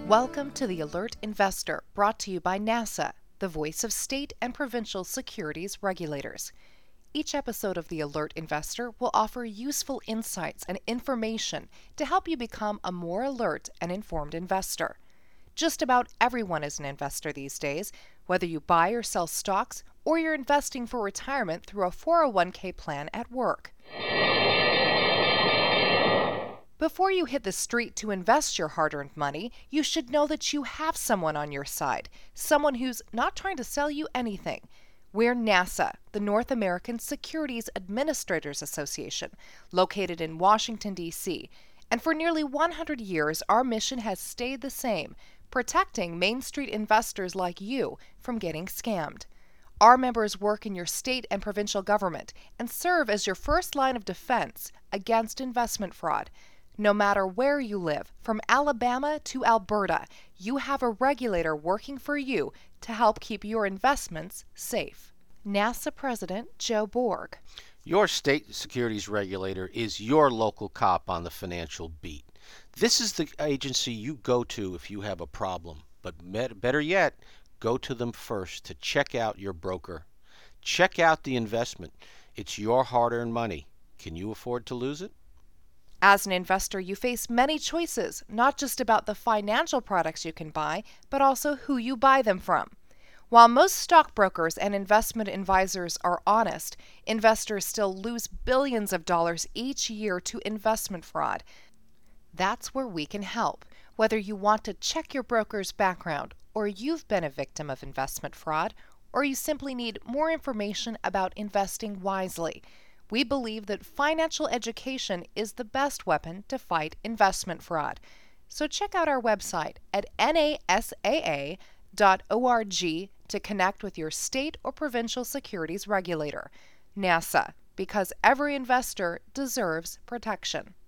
Welcome to the Alert Investor, brought to you by NASA, the voice of state and provincial securities regulators. Each episode of the Alert Investor will offer useful insights and information to help you become a more alert and informed investor. Just about everyone is an investor these days, whether you buy or sell stocks or you're investing for retirement through a 401k plan at work. Before you hit the street to invest your hard-earned money, you should know that you have someone on your side, someone who's not trying to sell you anything. We're NASA, the North American Securities Administrators Association, located in Washington, D.C., and for nearly 100 years our mission has stayed the same, protecting Main Street investors like you from getting scammed. Our members work in your state and provincial government and serve as your first line of defense against investment fraud. No matter where you live, from Alabama to Alberta, you have a regulator working for you to help keep your investments safe. NASA President Joe Borg. Your state securities regulator is your local cop on the financial beat. This is the agency you go to if you have a problem, but better yet, go to them first to check out your broker. Check out the investment. It's your hard-earned money. Can you afford to lose it? As an investor, you face many choices, not just about the financial products you can buy, but also who you buy them from. While most stockbrokers and investment advisors are honest, investors still lose billions of dollars each year to investment fraud. That's where we can help. Whether you want to check your broker's background, or you've been a victim of investment fraud, or you simply need more information about investing wisely, we believe that financial education is the best weapon to fight investment fraud. So check out our website at nasaa.org to connect with your state or provincial securities regulator. NASA, because every investor deserves protection.